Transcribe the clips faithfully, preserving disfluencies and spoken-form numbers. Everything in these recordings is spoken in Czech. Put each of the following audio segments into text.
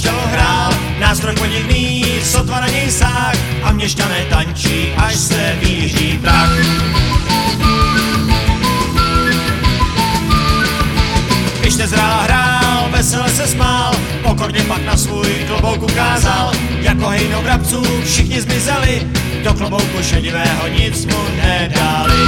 čelo hrál, nástroj podivný, sotva na něj sák a měšťané tančí, až se výří prach. Když Nezrál hrál, vesele se smál, pokorně pak na svůj klobouk ukázal, jako hejno vrabců všichni zmizeli, do klobouku šedivého nic mu nedali.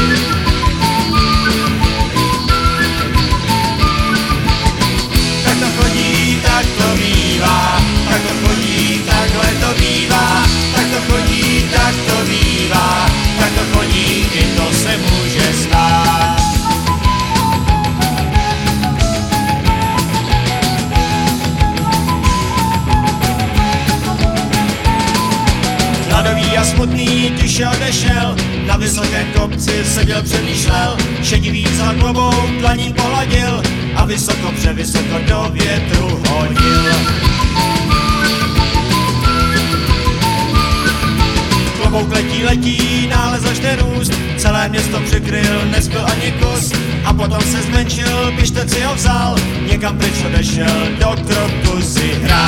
Tak to chodí, tak to bývá, tak to chodí, takhle to bývá, tak to chodí, tak to bývá, tak to chodí, i to se může stát. Hladový a smutný tiše odešel, na vysokém kopci seděl, přemýšlel, šedivý za klobouk dlaní pohladil a vysoko převysoko do větru hodil. Klobouk letí, letí, náhle začne růst, celé město přikryl, nezbyl ani kus a potom se zmenšil, pištec si ho vzal, někam pryč odešel, do kroku si hrál.